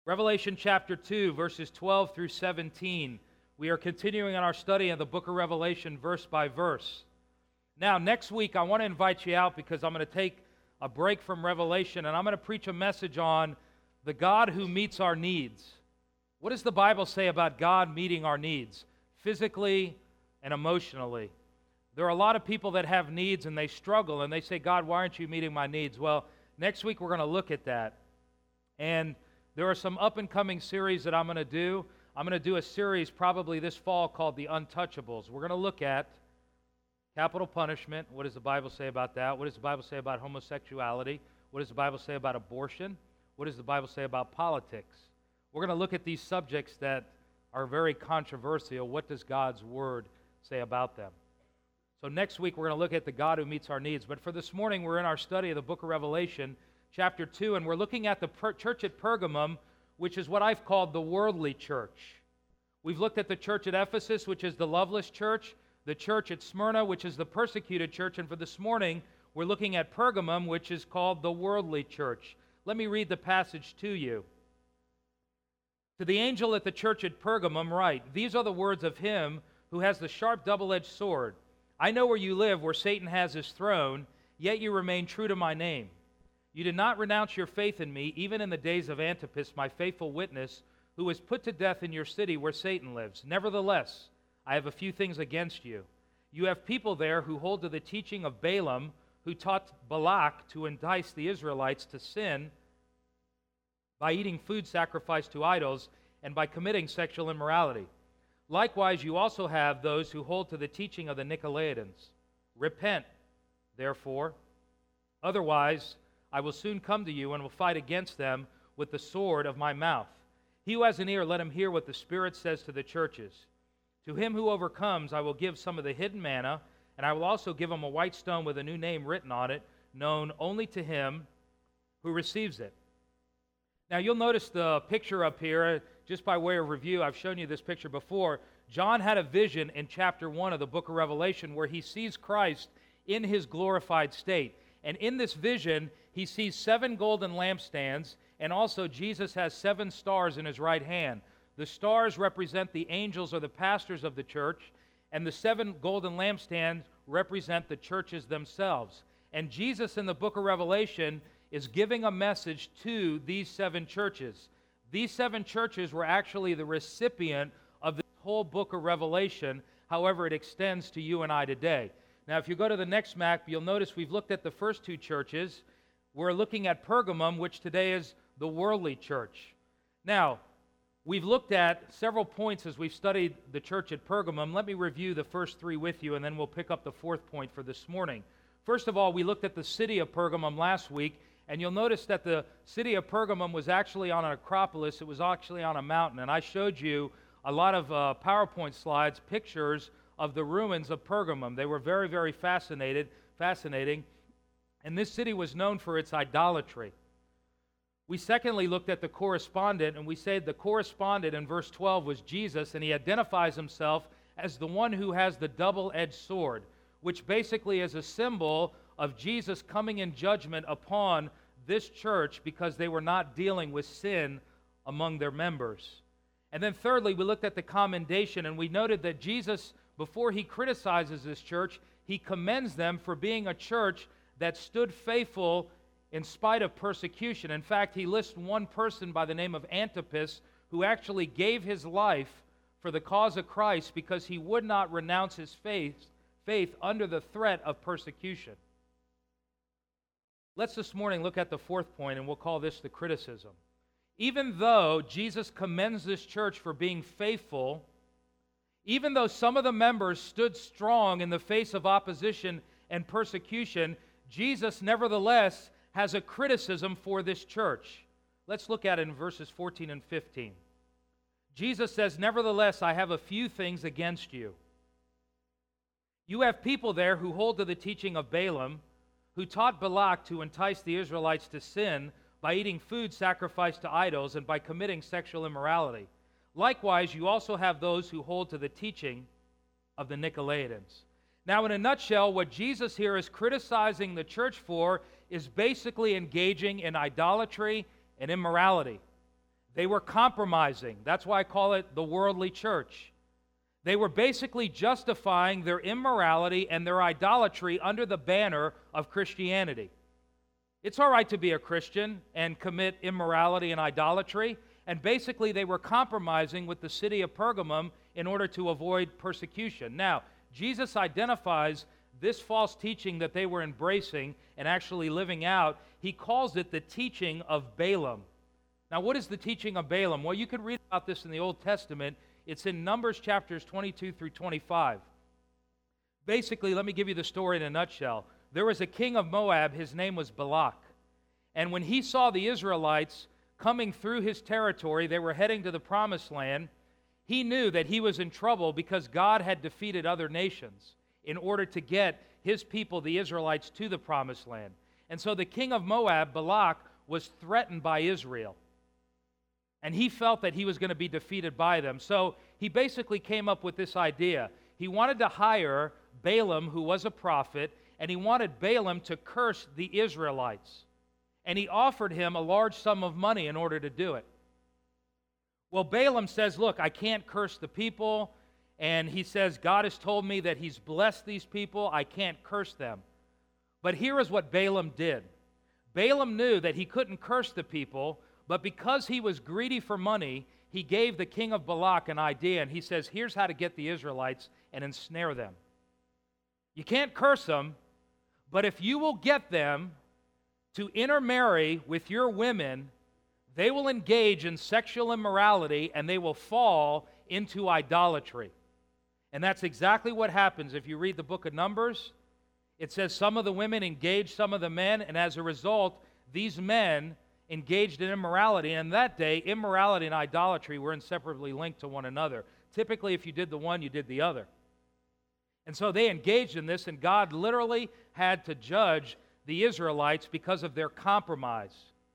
Revelation chapter 2, verses 12 through 17. We are continuing on our study of the book of Revelation verse by verse. Now, next week, I want to invite you out because I'm going to take a break from Revelation and I'm going to preach a message on the God who meets our needs. What does the Bible say about God meeting our needs, physically and emotionally? There are a lot of people that have needs and they struggle and they say, God, why aren't you meeting my needs? Well, next week we're going to look at that. And there are some up-and-coming series that I'm going to do. I'm going to do a series probably this fall called The Untouchables. We're going to look at capital punishment. What does the Bible say about that? What does the Bible say about homosexuality? What does the Bible say about abortion? What does the Bible say about politics? We're going to look at these subjects that are very controversial. What does God's Word say about them? So next week we're going to look at the God who meets our needs. But for this morning we're in our study of the book of Revelation, chapter 2, and we're looking at the church at Pergamum, which is what I've called the worldly church. We've looked at the church at Ephesus, which is the loveless church, the church at Smyrna, which is the persecuted church, and for this morning, we're looking at Pergamum, which is called the worldly church. Let me read the passage to you. To the angel at the church at Pergamum write, "These are the words of him who has the sharp double-edged sword. I know where you live, where Satan has his throne, yet you remain true to my name. You did not renounce your faith in me, even in the days of Antipas, my faithful witness, who was put to death in your city where Satan lives. Nevertheless, I have a few things against you. You have people there who hold to the teaching of Balaam, who taught Balak to entice the Israelites to sin by eating food sacrificed to idols and by committing sexual immorality. Likewise, you also have those who hold to the teaching of the Nicolaitans. Repent, therefore. Otherwise, I will soon come to you and will fight against them with the sword of my mouth. He who has an ear, let him hear what the Spirit says to the churches. To him who overcomes, I will give some of the hidden manna, and I will also give him a white stone with a new name written on it, known only to him who receives it." Now, you'll notice the picture up here, just by way of review. I've shown you this picture before. John had a vision in chapter 1 of the book of Revelation where he sees Christ in his glorified state. And in this vision, he sees 7 golden lampstands, and also Jesus has 7 stars in his right hand. The stars represent the angels or the pastors of the church, and the 7 golden lampstands represent the churches themselves. And Jesus in the book of Revelation is giving a message to these 7 churches. These 7 churches were actually the recipient of the whole book of Revelation. However, it extends to you and I today. Now, if you go to the next map, you'll notice we've looked at the first 2 churches. We're looking at Pergamum, which today is the worldly church. Now, we've looked at several points as we've studied the church at Pergamum. Let me review the first 3 with you, and then we'll pick up the 4th point for this morning. First of all, we looked at the city of Pergamum last week, and you'll notice that the city of Pergamum was actually on an acropolis. It was actually on a mountain, and I showed you a lot of PowerPoint slides, pictures of the ruins of Pergamum. They were very, very fascinating, and this city was known for its idolatry. We secondly looked at the correspondent, and we said the correspondent in verse 12 was Jesus, and he identifies himself as the one who has the double-edged sword, which basically is a symbol of Jesus coming in judgment upon this church because they were not dealing with sin among their members. And then thirdly, we looked at the commendation, and we noted that Jesus, before he criticizes this church, he commends them for being a church that stood faithful in spite of persecution. In fact, he lists one person by the name of Antipas who actually gave his life for the cause of Christ because he would not renounce his faith under the threat of persecution. Let's this morning look at the 4th point, and we'll call this the criticism. Even though Jesus commends this church for being faithful, even though some of the members stood strong in the face of opposition and persecution, Jesus nevertheless has a criticism for this church. Let's look at it in verses 14 and 15. Jesus says, "Nevertheless, I have a few things against you. You have people there who hold to the teaching of Balaam, who taught Balak to entice the Israelites to sin by eating food sacrificed to idols and by committing sexual immorality. Likewise, you also have those who hold to the teaching of the Nicolaitans." Now, in a nutshell, what Jesus here is criticizing the church for is basically engaging in idolatry and immorality. They were compromising. That's why I call it the worldly church. They were basically justifying their immorality and their idolatry under the banner of Christianity. It's all right to be a Christian and commit immorality and idolatry, and basically they were compromising with the city of Pergamum in order to avoid persecution. Now, Jesus identifies this false teaching that they were embracing and actually living out. He calls it the teaching of Balaam. Now, what is the teaching of Balaam? Well, you could read about this in the Old Testament. It's in Numbers chapters 22 through 25. Basically, let me give you the story in a nutshell. There was a king of Moab. His name was Balak. And when he saw the Israelites coming through his territory, they were heading to the promised land, he knew that he was in trouble because God had defeated other nations in order to get his people, the Israelites, to the promised land. And so the king of Moab, Balak, was threatened by Israel. And he felt that he was going to be defeated by them. So he basically came up with this idea. He wanted to hire Balaam, who was a prophet, and he wanted Balaam to curse the Israelites. And he offered him a large sum of money in order to do it. Well, Balaam says, look, I can't curse the people. And he says, God has told me that he's blessed these people. I can't curse them. But here is what Balaam did. Balaam knew that he couldn't curse the people, but because he was greedy for money, he gave the king of Balak an idea, and he says, here's how to get the Israelites and ensnare them. You can't curse them, but if you will get them to intermarry with your women, they will engage in sexual immorality and they will fall into idolatry. And that's exactly what happens if you read the book of Numbers. It says some of the women engaged some of the men, and as a result, these men engaged in immorality. And that day, immorality and idolatry were inseparably linked to one another. Typically, if you did the one, you did the other. And so they engaged in this, and God literally had to judge the Israelites because of their compromise.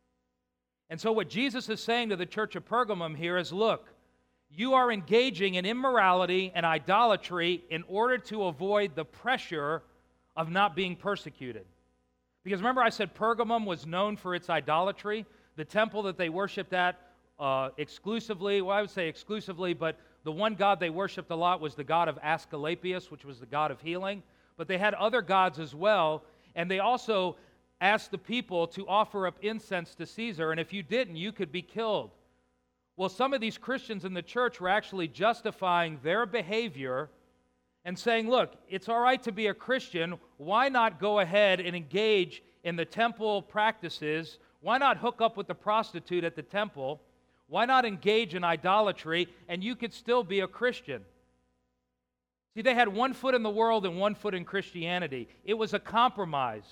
And so what Jesus is saying to the church of Pergamum here is, look, you are engaging in immorality and idolatry in order to avoid the pressure of not being persecuted. Because remember I said Pergamum was known for its idolatry? The temple that they worshipped at exclusively, well, I would say exclusively, but the one god they worshipped a lot was the god of Asclepius, which was the god of healing. But they had other gods as well, and they also asked the people to offer up incense to Caesar, and if you didn't, you could be killed. Well, some of these Christians in the church were actually justifying their behavior and saying, look, it's all right to be a Christian. Why not go ahead and engage in the temple practices? Why not hook up with the prostitute at the temple? Why not engage in idolatry? And you could still be a Christian. See, they had one foot in the world and one foot in Christianity. It was a compromise.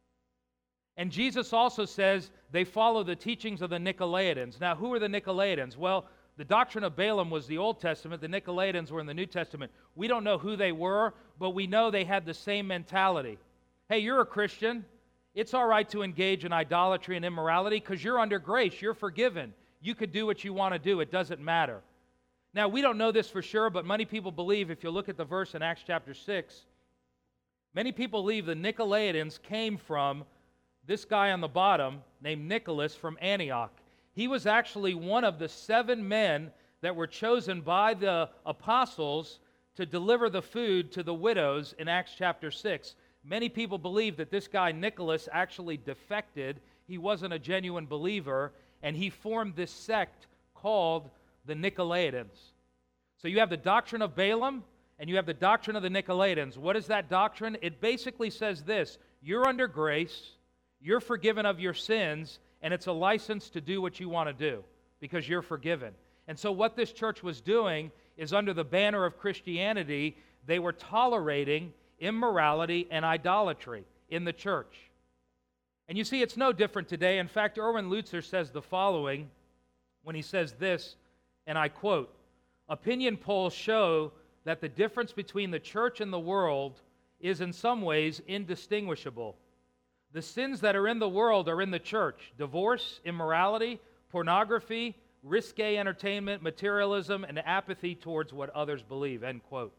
And Jesus also says they follow the teachings of the Nicolaitans. Now, who are the Nicolaitans? Well, the doctrine of Balaam was the Old Testament. The Nicolaitans were in the New Testament. We don't know who they were, but we know they had the same mentality. Hey, you're a Christian. It's all right to engage in idolatry and immorality because you're under grace. You're forgiven. You could do what you want to do. It doesn't matter. Now, we don't know this for sure, but many people believe, if you look at the verse in Acts chapter 6, many people believe the Nicolaitans came from this guy on the bottom named Nicholas from Antioch. He was actually one of the 7 men that were chosen by the apostles to deliver the food to the widows in Acts chapter 6. Many people believe that this guy Nicholas actually defected. He wasn't a genuine believer, and he formed this sect called the Nicolaitans. So you have the doctrine of Balaam, and you have the doctrine of the Nicolaitans. What is that doctrine? It basically says this: you're under grace, you're forgiven of your sins, and it's a license to do what you want to do because you're forgiven. And so what this church was doing is, under the banner of Christianity, they were tolerating immorality and idolatry in the church. And you see, it's no different today. In fact, Erwin Lutzer says the following when he says this, and I quote, "Opinion polls show that the difference between the church and the world is in some ways indistinguishable. The sins that are in the world are in the church: divorce, immorality, pornography, risque entertainment, materialism, and apathy towards what others believe," end quote.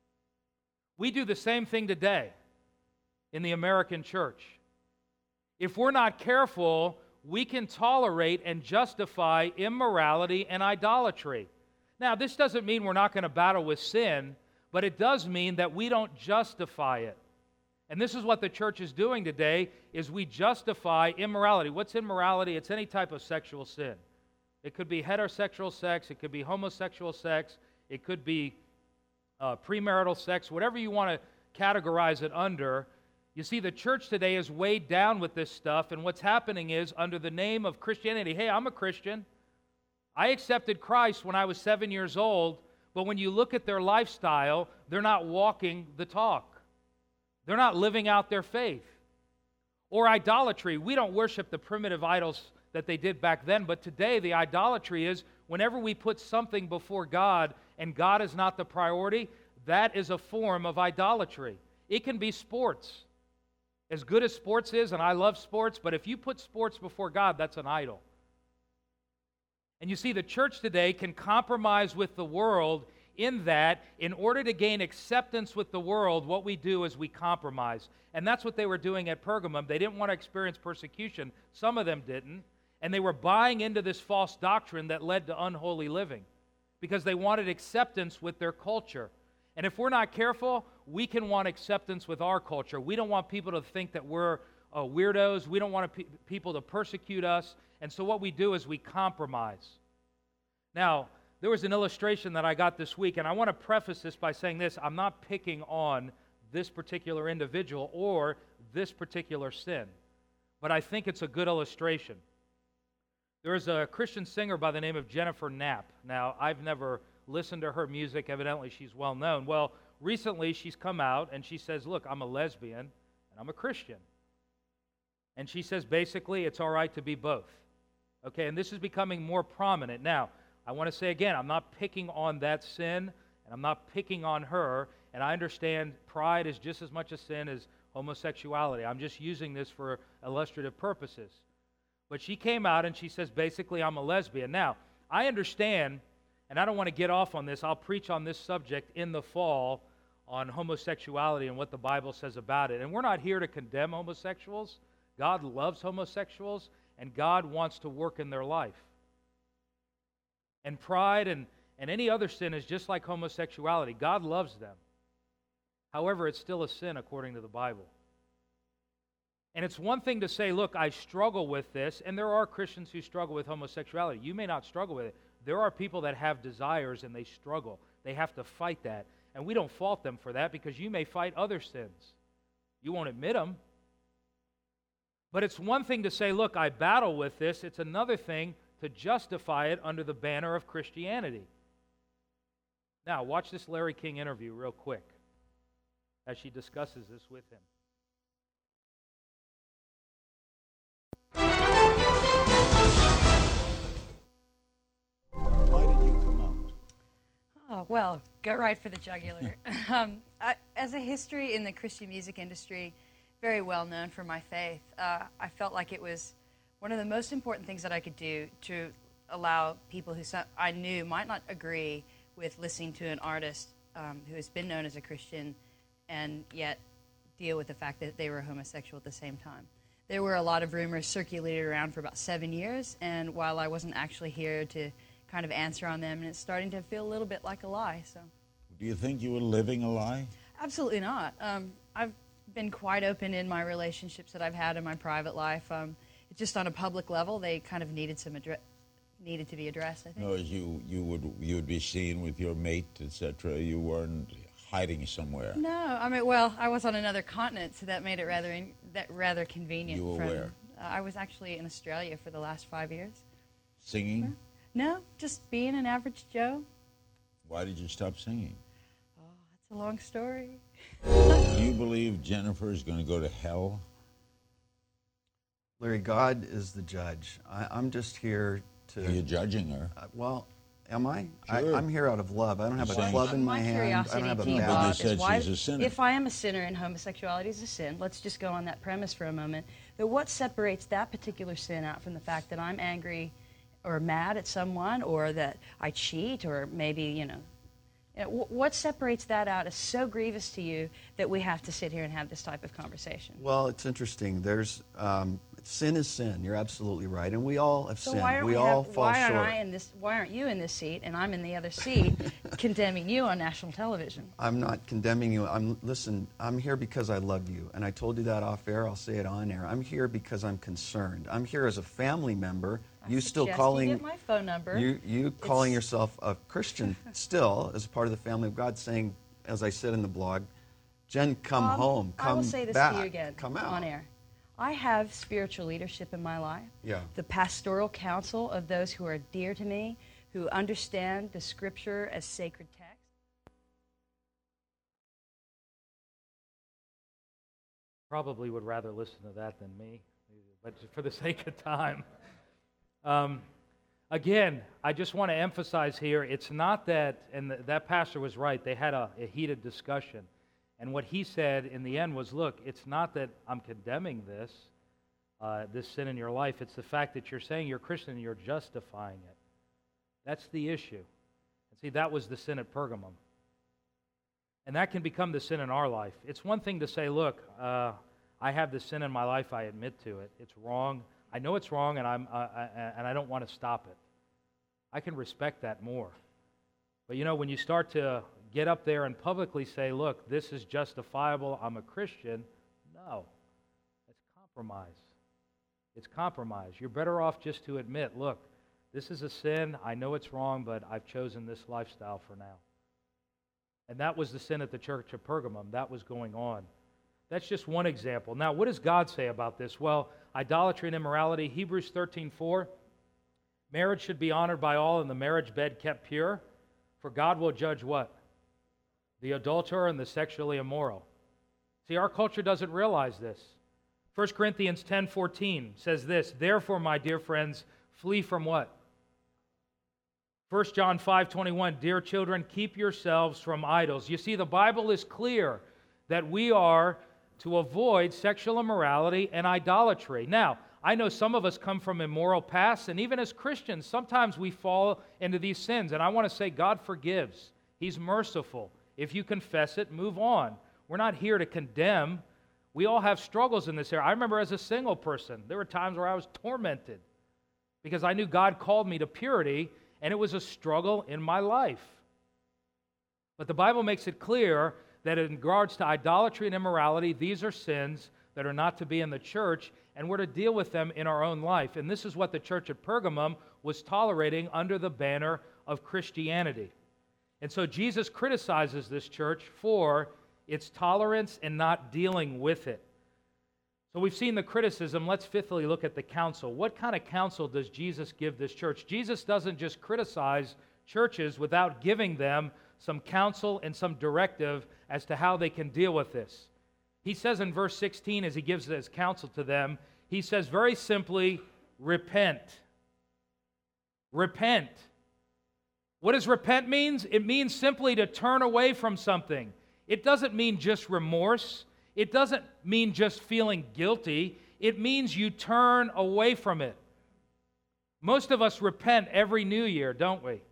We do the same thing today in the American church. If we're not careful, we can tolerate and justify immorality and idolatry. Now, this doesn't mean we're not going to battle with sin, but it does mean that we don't justify it. And this is what the church is doing today, is we justify immorality. What's immorality? It's any type of sexual sin. It could be heterosexual sex, it could be homosexual sex, it could be premarital sex, whatever you want to categorize it under. You see, the church today is weighed down with this stuff, and what's happening is, under the name of Christianity, hey, I'm a Christian. I accepted Christ when I was 7 years old, but when you look at their lifestyle, they're not walking the talk. They're not living out their faith. Or idolatry. We don't worship the primitive idols that they did back then, but today the idolatry is whenever we put something before God and God is not the priority, that is a form of idolatry. It can be sports. As good as sports is, and I love sports, but if you put sports before God, that's an idol. And you see, the church today can compromise with the world in that, in order to gain acceptance with the world, what we do is we compromise. And that's what they were doing at Pergamum. They didn't want to experience persecution. Some of them didn't. And they were buying into this false doctrine that led to unholy living because they wanted acceptance with their culture. And if we're not careful, we can want acceptance with our culture. We don't want people to think that we're weirdos. We don't want people to persecute us. And so what we do is we compromise. Now, there was an illustration that I got this week, and I want to preface this by saying this. I'm not picking on this particular individual or this particular sin, but I think it's a good illustration. There is a Christian singer by the name of Jennifer Knapp. Now, I've never listened to her music. Evidently, she's well known. Well, recently she's come out and she says, look, I'm a lesbian and I'm a Christian. And she says basically it's all right to be both. Okay, and this is becoming more prominent. Now, I want to say again, I'm not picking on that sin and I'm not picking on her. And I understand pride is just as much a sin as homosexuality. I'm just using this for illustrative purposes. But she came out and she says, basically, I'm a lesbian. Now, I understand, and I don't want to get off on this. I'll preach on this subject in the fall on homosexuality and what the Bible says about it. And we're not here to condemn homosexuals. God loves homosexuals, and God wants to work in their life. And pride and any other sin is just like homosexuality. God loves them. However, it's still a sin according to the Bible. And it's one thing to say, look, I struggle with this, and there are Christians who struggle with homosexuality. You may not struggle with it. There are people that have desires and they struggle. They have to fight that. And we don't fault them for that because you may fight other sins. You won't admit them. But it's one thing to say, look, I battle with this. It's another thing to justify it under the banner of Christianity. Now, watch this Larry King interview real quick as she discusses this with him. Why did you come out? Oh, well, go right for the jugular. As a history in the Christian music industry, very well known for my faith, I felt like it was one of the most important things that I could do to allow people who I knew might not agree with listening to an artist who has been known as a Christian and yet deal with the fact that they were homosexual at the same time. There were a lot of rumors circulated around for about 7 years, and while I wasn't actually here to kind of answer on them, and it's starting to feel a little bit like a lie. So, Do you think you were living a lie? absolutely not. I've been quite open in my relationships that I've had in my private life. Just on a public level, they kind of needed to be addressed, I think. No, you would be seen with your mate, etc. You weren't hiding somewhere. No, I mean, well, I was on another continent, so that made it rather convenient. You were where? I was actually in Australia for the last 5 years. Singing? No, just being an average Joe. Why did you stop singing? Oh, that's a long story. Do you believe Jennifer is going to go to hell? Larry, God is the judge. I'm just here to... Are you judging her? Well, am I? Sure. I'm here out of love. I don't have You're a saying- club in my hand. I curiosity don't have a to you, But bat. you Bob, said is why, she's a sinner. if I am a sinner and homosexuality is a sin, let's just go on that premise for a moment. But what separates that particular sin out from the fact that I'm angry or mad at someone, or that I cheat, or maybe, what separates that out as so grievous to you that we have to sit here and have this type of conversation? Well, it's interesting. There's sin is sin. You're absolutely right. And we all have So sinned. why We all fall short. why aren't you in this seat and I'm in the other seat condemning you on national television? I'm not condemning you. Listen, I'm here because I love you. And I told you that off air. I'll say it on air. I'm here because I'm concerned. I'm here as a family member. You still calling you get my phone number. You calling yourself a Christian still as part of the family of God, saying, as I said in the blog, Jen, come home, come back. I will say this to you again come out. on air. I have spiritual leadership in my life. Yeah. The pastoral counsel of those who are dear to me, who understand the Scripture as sacred text. Probably would rather listen to that than me, but for the sake of time. Again, I just want to emphasize here, it's not that, and that pastor was right, they had a heated discussion. And what he said in the end was, look, it's not that I'm condemning this sin in your life. It's the fact that you're saying you're Christian and you're justifying it. That's the issue. And see, that was the sin at Pergamum. And that can become the sin in our life. It's one thing to say, look, I have this sin in my life. I admit to it. It's wrong. I know it's wrong, and I don't want to stop it. I can respect that more. But you know, when you start to get up there and publicly say, look, this is justifiable, I'm a Christian, no. That's compromise. It's compromise. You're better off just to admit, look, this is a sin, I know it's wrong, but I've chosen this lifestyle for now. And that was the sin at the church of Pergamum. That was going on. That's just one example. Now, what does God say about this? Well, idolatry and immorality, Hebrews 13:4, marriage should be honored by all and the marriage bed kept pure, for God will judge what? The adulterer and the sexually immoral. See, our culture doesn't realize this. 1 Corinthians 10:14 says this, therefore, my dear friends, flee from what? 1 John 5:21, dear children, keep yourselves from idols. You see, the Bible is clear that we are to avoid sexual immorality and idolatry. Now, I know some of us come from immoral pasts, and even as Christians, sometimes we fall into these sins. And I want to say God forgives. He's merciful. If you confess it, move on. We're not here to condemn. We all have struggles in this area. I remember as a single person, there were times where I was tormented because I knew God called me to purity, and it was a struggle in my life. But the Bible makes it clear that in regards to idolatry and immorality, these are sins that are not to be in the church, and we're to deal with them in our own life. And this is what the church at Pergamum was tolerating under the banner of Christianity. And so Jesus criticizes this church for its tolerance and not dealing with it. So we've seen the criticism. Let's fifthly look at the counsel. What kind of counsel does Jesus give this church? Jesus doesn't just criticize churches without giving them some counsel and some directive as to how they can deal with this. He says in verse 16, as he gives his counsel to them, he says very simply, repent. Repent. What does repent mean? It means simply to turn away from something. It doesn't mean just remorse. It doesn't mean just feeling guilty. It means you turn away from it. Most of us repent every New Year, don't we?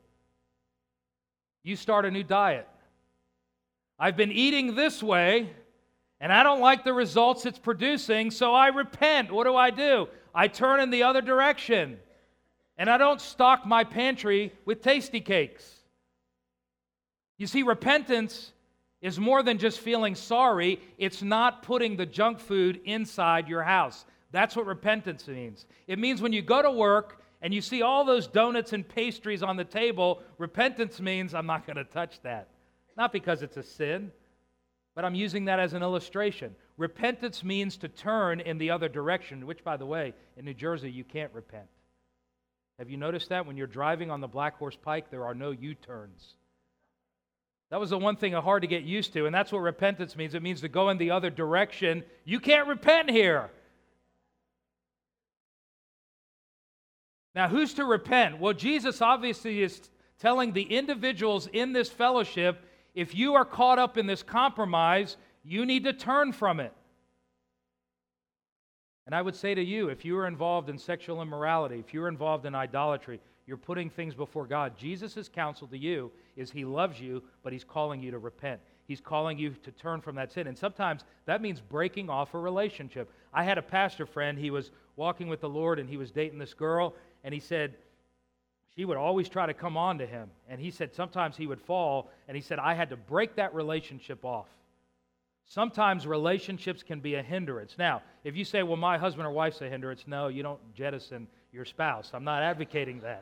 You start a new diet. I've been eating this way, and I don't like the results it's producing, so I repent. What do? I turn in the other direction. And I don't stock my pantry with tasty cakes. You see, repentance is more than just feeling sorry. It's not putting the junk food inside your house. That's what repentance means. It means when you go to work and you see all those donuts and pastries on the table, repentance means I'm not going to touch that. Not because it's a sin, but I'm using that as an illustration. Repentance means to turn in the other direction, which, by the way, in New Jersey, you can't repent. Have you noticed that? When you're driving on the Black Horse Pike, there are no U-turns. That was the one thing hard to get used to, and that's what repentance means. It means to go in the other direction. You can't repent here. Now, who's to repent? Well, Jesus obviously is telling the individuals in this fellowship, if you are caught up in this compromise, you need to turn from it. And I would say to you, if you are involved in sexual immorality, if you're involved in idolatry, you're putting things before God. Jesus' counsel to you is He loves you, but He's calling you to repent. He's calling you to turn from that sin. And sometimes that means breaking off a relationship. I had a pastor friend, he was walking with the Lord, and he was dating this girl, and he said she would always try to come on to him. And he said sometimes he would fall, and he said, I had to break that relationship off. Sometimes relationships can be a hindrance. Now, if you say, well, my husband or wife's a hindrance, no, you don't jettison your spouse. I'm not advocating that.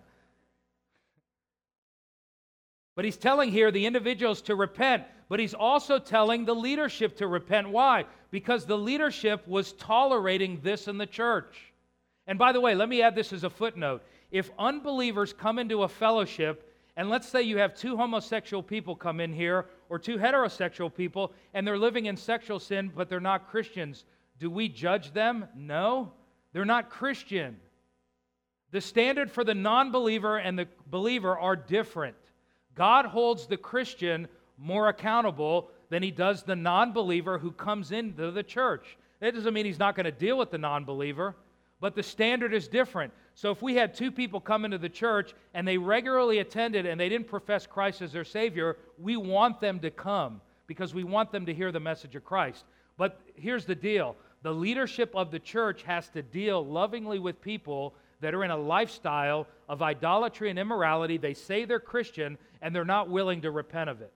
But he's telling here the individuals to repent, but he's also telling the leadership to repent. Why? Because the leadership was tolerating this in the church. And by the way, let me add this as a footnote. If unbelievers come into a fellowship, and let's say you have 2 homosexual people come in here, or 2 heterosexual people, and they're living in sexual sin, but they're not Christians, do we judge them? No, they're not Christian. The standard for the non-believer and the believer are different. God holds the Christian more accountable than he does the non-believer who comes into the church. That doesn't mean he's not going to deal with the non-believer, but the standard is different. So if we had 2 people come into the church and they regularly attended and they didn't profess Christ as their Savior, we want them to come because we want them to hear the message of Christ. But here's the deal. The leadership of the church has to deal lovingly with people that are in a lifestyle of idolatry and immorality. They say they're Christian, and they're not willing to repent of it.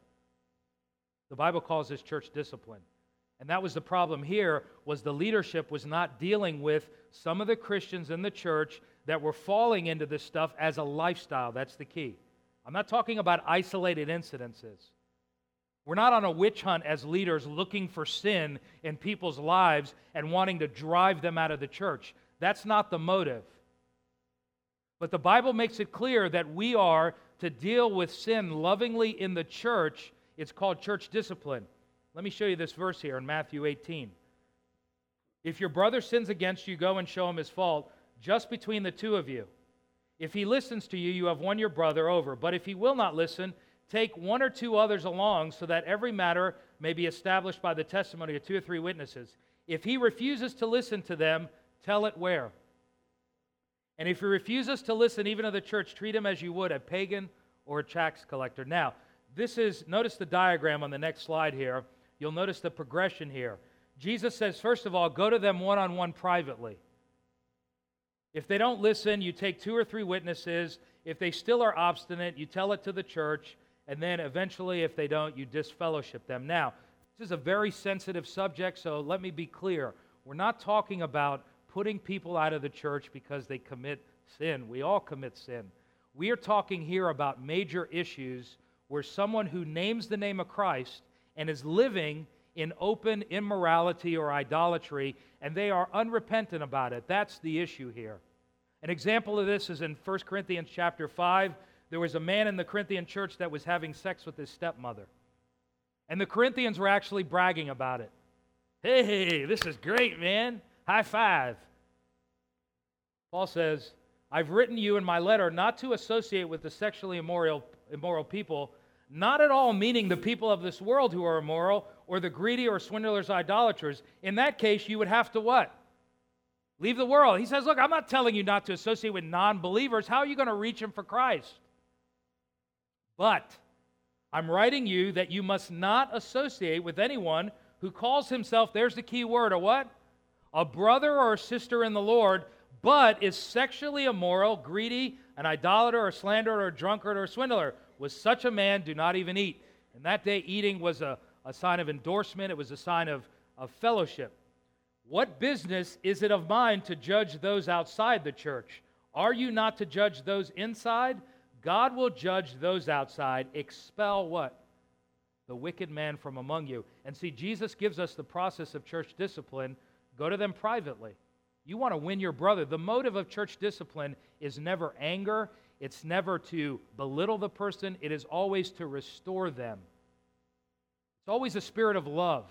The Bible calls this church discipline. And that was the problem here, was the leadership was not dealing with some of the Christians in the church that were falling into this stuff as a lifestyle. That's the key. I'm not talking about isolated incidences. We're not on a witch hunt as leaders looking for sin in people's lives and wanting to drive them out of the church. That's not the motive. But the Bible makes it clear that we are to deal with sin lovingly in the church. It's called church discipline. Let me show you this verse here in Matthew 18. If your brother sins against you, go and show him his fault just between the 2 of you. If he listens to you, you have won your brother over. But if he will not listen, take 1 or 2 others along, so that every matter may be established by the testimony of 2 or 3 witnesses. If he refuses to listen to them, tell it where. And if he refuses to listen even to the church, treat him as you would a pagan or a tax collector. Now, notice the diagram on the next slide here. You'll notice the progression here. Jesus says, first of all, go to them one-on-one privately. If they don't listen, you take 2 or 3 witnesses. If they still are obstinate, you tell it to the church. And then eventually, if they don't, you disfellowship them. Now, this is a very sensitive subject, so let me be clear. We're not talking about putting people out of the church because they commit sin. We all commit sin. We are talking here about major issues where someone who names the name of Christ and is living in open immorality or idolatry, and they are unrepentant about it. That's the issue here. An example of this is in 1 Corinthians chapter 5. There was a man in the Corinthian church that was having sex with his stepmother. And the Corinthians were actually bragging about it. Hey, this is great, man. High five. Paul says, I've written you in my letter not to associate with the sexually immoral people, not at all meaning the people of this world who are immoral, or the greedy or swindlers, idolaters. In that case, you would have to what? Leave the world. He says, look, I'm not telling you not to associate with non-believers. How are you going to reach them for Christ? But I'm writing you that you must not associate with anyone who calls himself, there's the key word, a what? A brother or a sister in the Lord, but is sexually immoral, greedy, an idolater, or slanderer, or drunkard, or swindler. With such a man, do not even eat. In that day, eating was a sign of endorsement. It was a sign of fellowship. What business is it of mine to judge those outside the church? Are you not to judge those inside? God will judge those outside. Expel what? The wicked man from among you. And see, Jesus gives us the process of church discipline. Go to them privately. You want to win your brother. The motive of church discipline is never anger. It's never to belittle the person. It is always to restore them. It's always a spirit of love.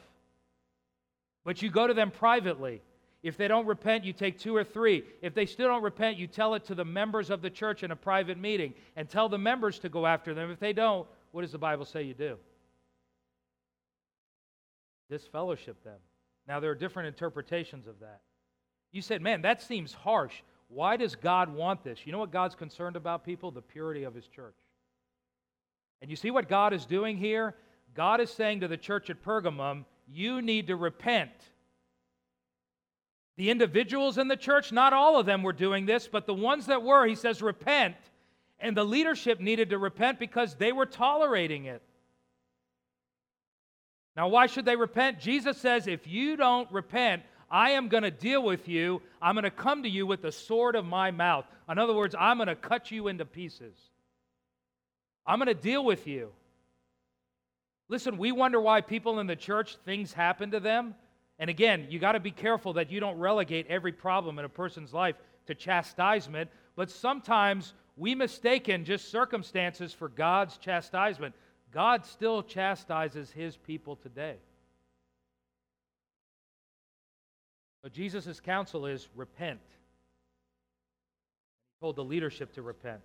But you go to them privately. If they don't repent, you take 2 or 3. If they still don't repent, you tell it to the members of the church in a private meeting and tell the members to go after them. If they don't, what does the Bible say you do? Disfellowship them. Now, there are different interpretations of that. You said, man, that seems harsh. Why does God want this? You know what God's concerned about, people? The purity of His church. And you see what God is doing here? God is saying to the church at Pergamum, you need to repent. The individuals in the church, not all of them were doing this, but the ones that were, he says, repent. And the leadership needed to repent because they were tolerating it. Now, why should they repent? Jesus says, if you don't repent, I am going to deal with you. I'm going to come to you with the sword of my mouth. In other words, I'm going to cut you into pieces. I'm going to deal with you. Listen, we wonder why people in the church, things happen to them. And again, you got to be careful that you don't relegate every problem in a person's life to chastisement. But sometimes we mistaken just circumstances for God's chastisement. God still chastises His people today. But Jesus' counsel is repent. He told the leadership to repent.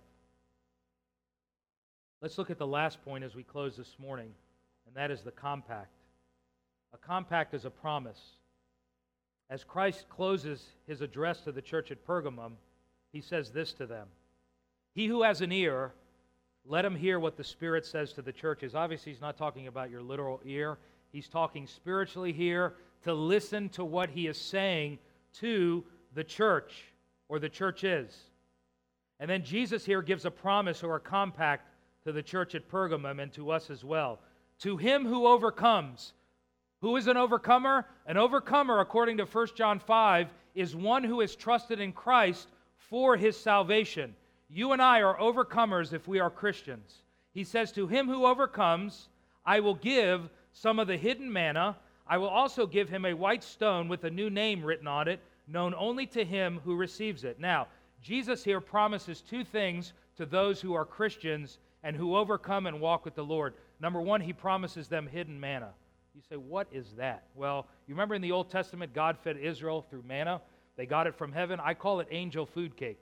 Let's look at the last point as we close this morning, and that is the compact. A compact is a promise. As Christ closes His address to the church at Pergamum, He says this to them. He who has an ear, let him hear what the Spirit says to the churches. Obviously, He's not talking about your literal ear. He's talking spiritually here to listen to what He is saying to the church or the churches. And then Jesus here gives a promise or a compact to the church at Pergamum and to us as well. To him who overcomes. Who is an overcomer? An overcomer, according to 1 John 5, is one who has trusted in Christ for his salvation. You and I are overcomers if we are Christians. He says, to him who overcomes, I will give some of the hidden manna. I will also give him a white stone with a new name written on it, known only to him who receives it. Now, Jesus here promises two things to those who are Christians and who overcome and walk with the Lord. Number one, He promises them hidden manna. You say, what is that? Well, you remember in the Old Testament, God fed Israel through manna. They got it from heaven. I call it angel food cake.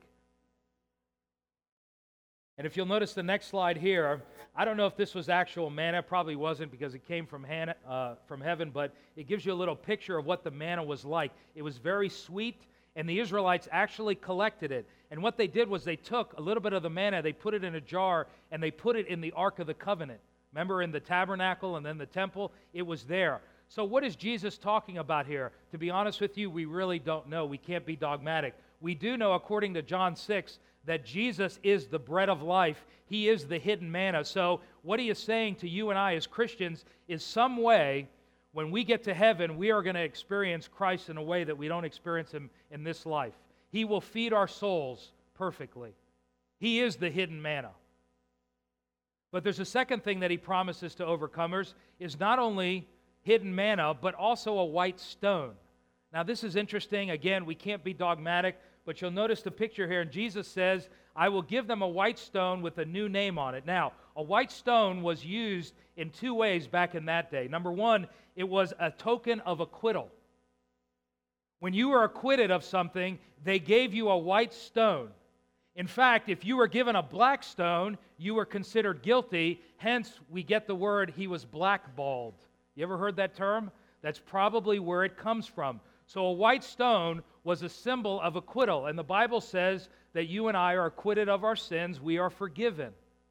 And if you'll notice the next slide here, I don't know if this was actual manna. It probably wasn't because it came from heaven, but it gives you a little picture of what the manna was like. It was very sweet, and the Israelites actually collected it. And what they did was they took a little bit of the manna, they put it in a jar, and they put it in the Ark of the Covenant. Remember in the tabernacle and then the temple? It was there. So what is Jesus talking about here? To be honest with you, we really don't know. We can't be dogmatic. We do know, according to John 6, that Jesus is the bread of life. He is the hidden manna. So what He is saying to you and I as Christians is some way, when we get to heaven, we are going to experience Christ in a way that we don't experience Him in this life. He will feed our souls perfectly. He is the hidden manna. But there's a second thing that He promises to overcomers, is not only hidden manna, but also a white stone. Now this is interesting. Again, we can't be dogmatic, but you'll notice the picture here. And Jesus says, I will give them a white stone with a new name on it. Now, a white stone was used in two ways back in that day. Number one, it was a token of acquittal. When you were acquitted of something, they gave you a white stone. In fact, if you were given a black stone, you were considered guilty. Hence, we get the word, he was blackballed. You ever heard that term? That's probably where it comes from. So a white stone was a symbol of acquittal. And the Bible says that you and I are acquitted of our sins. We are forgiven.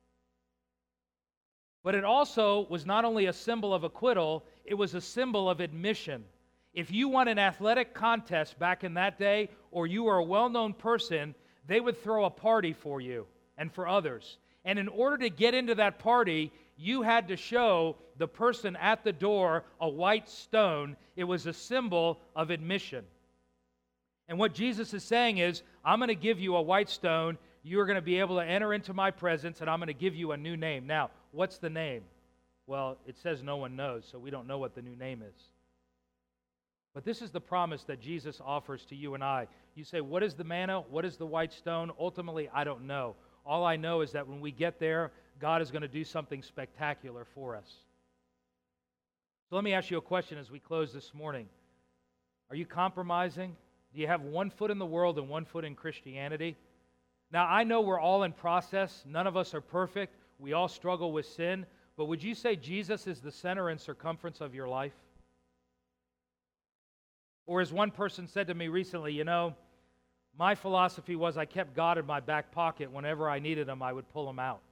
But it also was not only a symbol of acquittal, it was a symbol of admission. If you won an athletic contest back in that day, or you were a well-known person, they would throw a party for you and for others. And in order to get into that party, you had to show the person at the door a white stone. It was a symbol of admission. And what Jesus is saying is, I'm going to give you a white stone. You're going to be able to enter into my presence, and I'm going to give you a new name. Now, what's the name? Well, it says no one knows, so we don't know what the new name is. But this is the promise that Jesus offers to you and I. You say, what is the manna? What is the white stone? Ultimately, I don't know. All I know is that when we get there, God is going to do something spectacular for us. So let me ask you a question as we close this morning. Are you compromising? Do you have one foot in the world and one foot in Christianity? Now, I know we're all in process. None of us are perfect. We all struggle with sin. But would you say Jesus is the center and circumference of your life? Or as one person said to me recently, my philosophy was I kept God in my back pocket. Whenever I needed Him, I would pull Him out.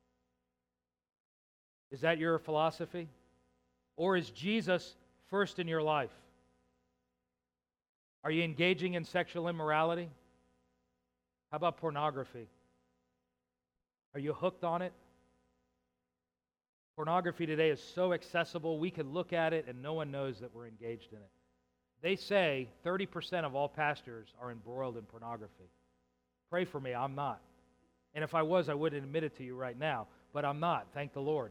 Is that your philosophy? Or is Jesus first in your life? Are you engaging in sexual immorality? How about pornography? Are you hooked on it? Pornography today is so accessible, we can look at it and no one knows that we're engaged in it. They say 30% of all pastors are embroiled in pornography. Pray for me, I'm not. And if I was, I wouldn't admit it to you right now. But I'm not, thank the Lord.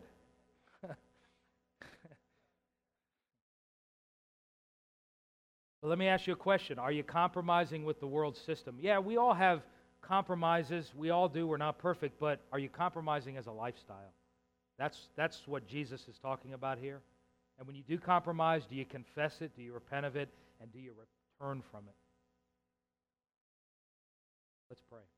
But let me ask you a question. Are you compromising with the world system? Yeah, we all have compromises. We all do. We're not perfect. But are you compromising as a lifestyle? That's what Jesus is talking about here. And when you do compromise, do you confess it? Do you repent of it? And do you return from it? Let's pray.